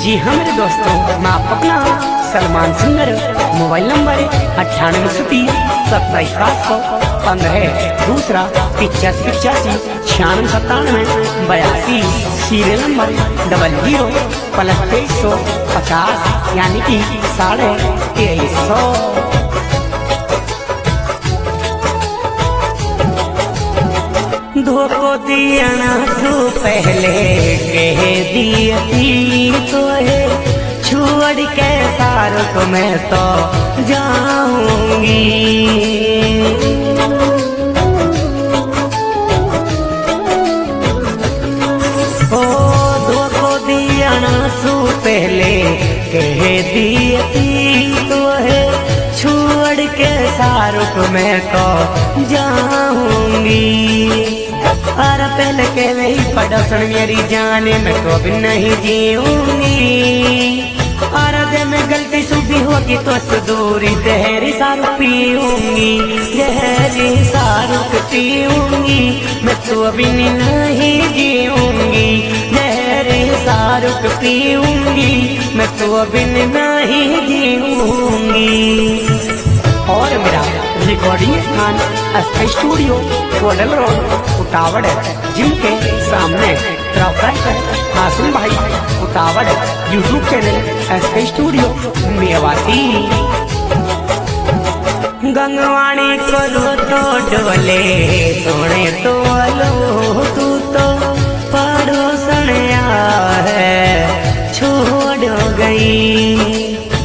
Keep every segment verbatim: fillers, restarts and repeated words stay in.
जी हाँ मेरे दोस्तों, मैं आपको अपना सलमान सिंगर मोबाइल नंबर अट्ठानवे सौ तीस सत्ताईस सात सौ पंद्रह, दूसरा पिचासी पिचासी छियानवे सत्तानवे बयासी, serial number double zero plus तेईस सौ पचास यानी कि साढ़े तेईस सौ। धोखो दिया सु पहले कह दियती तो है छोड़ के सारो को मैं तो जाऊंगी। ओ धोखो दिया सु पहले कह दियती तो है छोड़ के सारो को मैं तो जाऊंगी। अरे पहले के वही पड़ोसन मेरी जाने मैं तो भी नहीं जीऊंगी। अरे जब मैं गलती सुबह होगी तो दूरी जहरी सारू पीऊंगी, जहरी सारू पीऊंगी मैं तो अभी नहीं जीऊंगी, जहरी सारू पीऊंगी मैं तो अभी नहीं जीऊंगी। और मेरा रिकॉर्डिंग स्थान SK studio Kodal road Utawar gym के सामने, प्रोपराइटर हासिम भाई Utawar, YouTube channel SK studio Mewati. गंगवाणी करो तो डोले सोने तो लो तू तो पड़ोसन है छोड़ गई।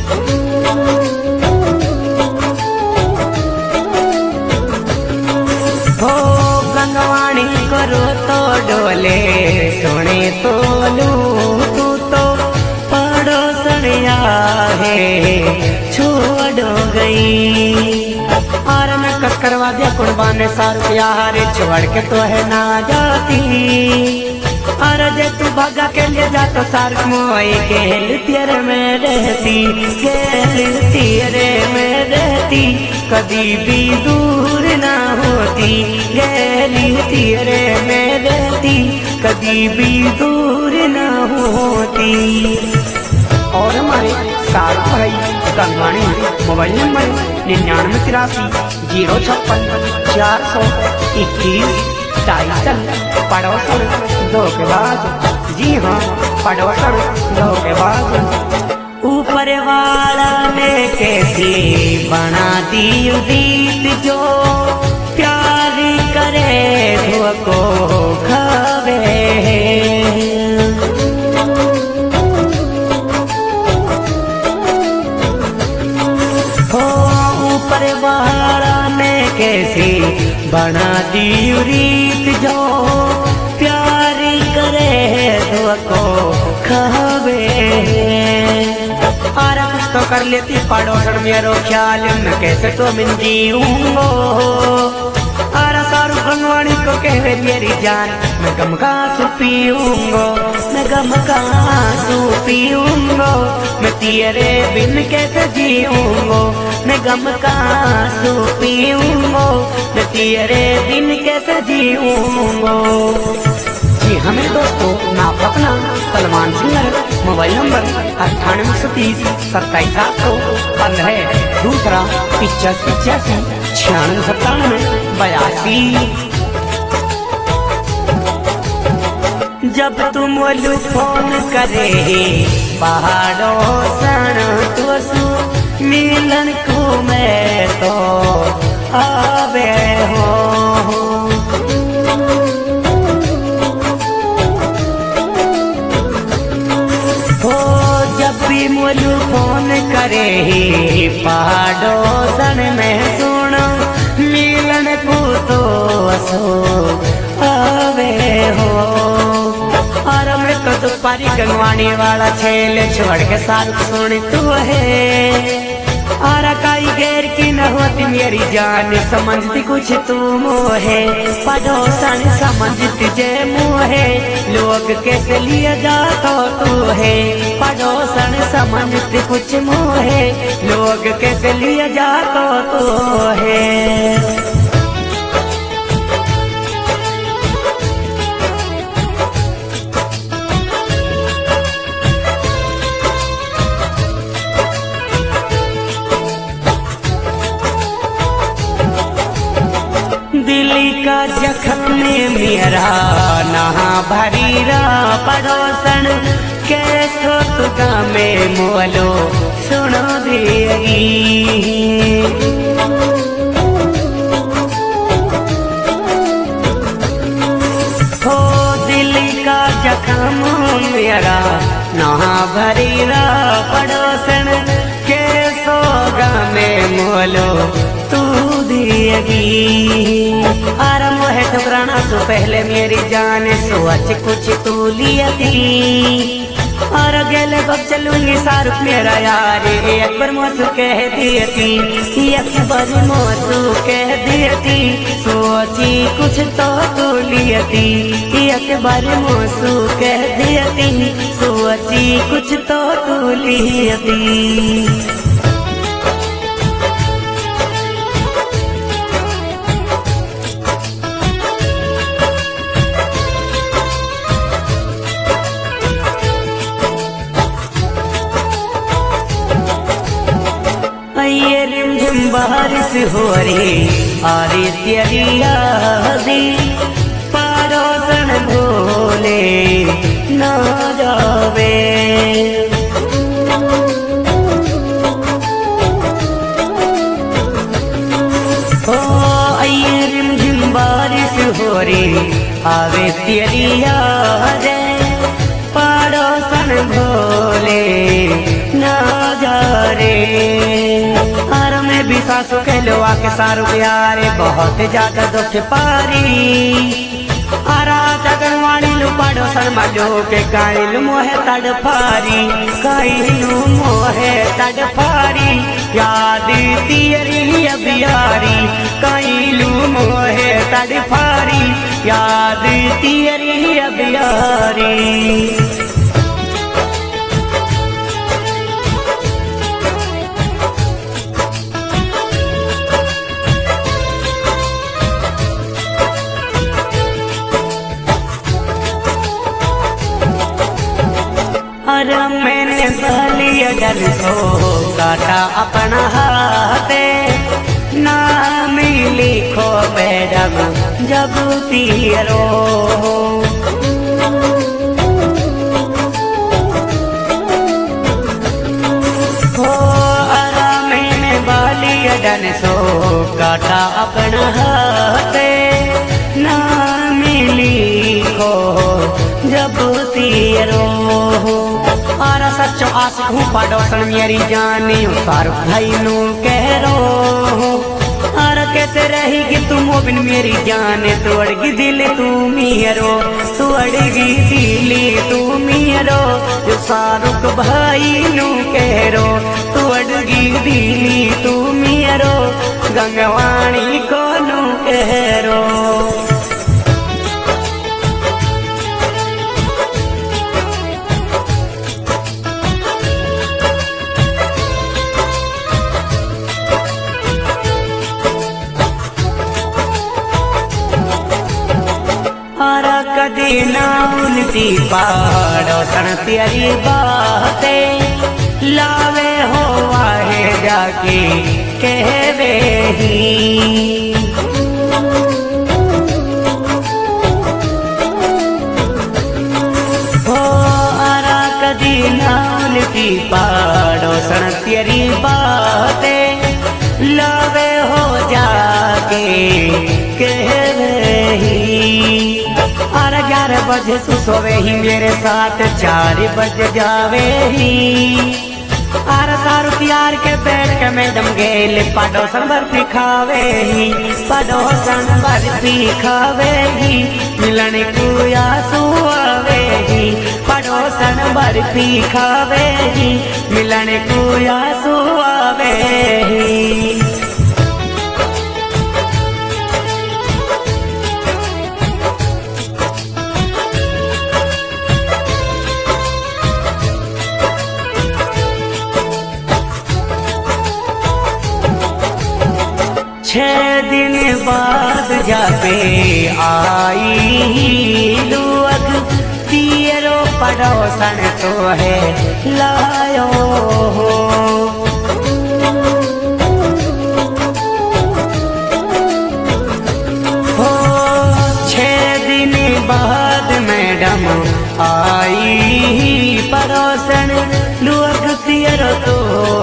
करो तो डोले सोने तो लू तू तो पड़ोसन है छोड़ गई। और मैं करवा दिया कुर्बान सारू यार छोड़ के तो है ना जाती। और जे तू भागा के ले जा तो सार मोई गेल तेरे में रहती, गेल तेरे में रहती कभी भी दूर ना होती, गेली तेरे में रहती कभी भी दूर ना होती। और हमारे सारू भाई गंगवाणी मोबाइल नंबर निन्यानवे तिरासी जीरो छप्पन चार सौ इक्कीस, टाइटल पड़ोसन धोखेबाज। जी हाँ पड़ोसन धोखेबाज। ऊपर वाला ने कैसी बना दी उदीत जो प्यार करे धोखो खावे। हो ऊपर वाला ने कैसी बना दी रीत जो प्यार करे धोखो खावे। और कुछ तो कर लेती पड़ोसन मेरो ख्याल में कैसे तो मिल जीऊंगो। और सारू गंगवाणी को कह मेरी जान मैं गम का आंसू पीऊंगो, मैं गम का आंसू पीऊंगो मैं तेरे बिन कैसे जीऊंगो, मैं गम का आंसू पीऊंगो मैं तेरे बिन कैसे जीऊंगो। जी हाँ मेरे दोस्तों, मैं आपका अपना सलमान सिंगर मोबाइल नंबर अट्ठानवे सौ तीस सत्ताईस सात सौ पंद्रह, दूसरा पिचासी पिचासी छियानवे सत्तानवे बयासी। जब तुम बोलू फोन करे पहाड़ों सन तो सु मिलन को मैं तो आवे हो। मोलू फोन करे पहाड़ों में सुनो मिलन को तो असो आवे हो। और मैं तो दुपारी गंगवाणी वाला छेले छोड़ के सारू सुन तू है। और काई गैर की न होती मेरी जान समझती कुछ तू मोहे, पड़ोसन समझती जे मोहे लोग कैसे लिए जातो तू है। पड़ोसन समझती कुछ मोहे लोग कैसे लिए जातो तू है। जखम में मेरा नहा भरी रा पड़ोसन कैसो तुगा में मोलो सुनो देगी हो दिल का जखम मेरा नहा भरी रा पड़ोसन कैसो गा में मोलो तू दिएगी आराम है ठुकराना सो पहले मेरी जान सोच कुछ तू लियती और गले बब चलूंगी शाहरुख मेरा यार एक बार मोसू कह दियती एक बार मोसू कह दियती सोची कुछ तो तू लियती एक बार मोसू कह दियती सोची कुछ तो तू लियती ये रिमझिम बारिश हो रही आरी तेरी यादी पड़ोसन भोले ना जावे ओ ये रिमझिम बारिश हो रही आवे तेरी याद पड़ोसन भोले ना जा रे सासु कहलो आके सारू प्यारे बहुत ज्यादा दुख पारी आरा जगनवाणी लू पड़ोसन मलो के काइलू मोहे तड़फारी काइलू मोहे तड़फारी याद तेरी अबियारी काइलू मोहे तड़फारी याद तेरी अबियारी और मैंने बलिया डर सो काटा अपना हाथे नाम लिखो मैडम जब तीरो हो और मैंने बलिया डर सो काटा अपना हाथे नाम लिखो जब तीरो आरा सच्चो आशिक हूँ पड़ोसन मेरी जानी सारू भाई नू कह रो आरा कैसे रहेगी तुम बिन मेरी जान तोड़गी दिल तू मेरो तोड़गी दिल तू मेरो जो शाहरुख भाई नू कह रो तोड़गी दिल तू मेरो गंगवाणी को नू कह रो कदी ना उनकी पड़ोसन तेरी बातें लावे हो आए जाके कहवे ही हो आरा कदी ना उनकी पड़ोसन तेरी बातें लावे हो जाके कहवे ही ग्यारह बजे तू सोवे ही मेरे साथ चार बजे जावे ही आर सारू प्यार के बैठ के मैडम गेल पड़ोसन बर्फी खावे ही पड़ोसन बर्फी खावे ही मिलन को आंसू आवे ही पड़ोसन बर्फी खावे ही मिलन को आंसू आवे ही छह दिन बाद जाके आई लुअग तीरो पड़ोसन तो है लायो हो हो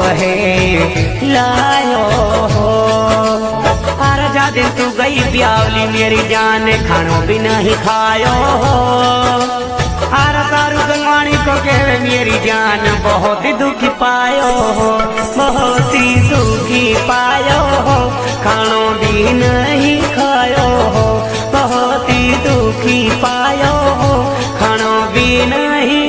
है लायो हो। अरे जा दिन तू गई ब्यावली मेरी जान खानो भी नहीं खायो हो। अरे सारू गंगवाणी को कहे मेरी जान बहुत ही दुखी पायो हो, बहुत ही दुखी पायो हो, खानो भी नहीं खायो हो, बहुत ही दुखी पायो हो, खानो भी नहीं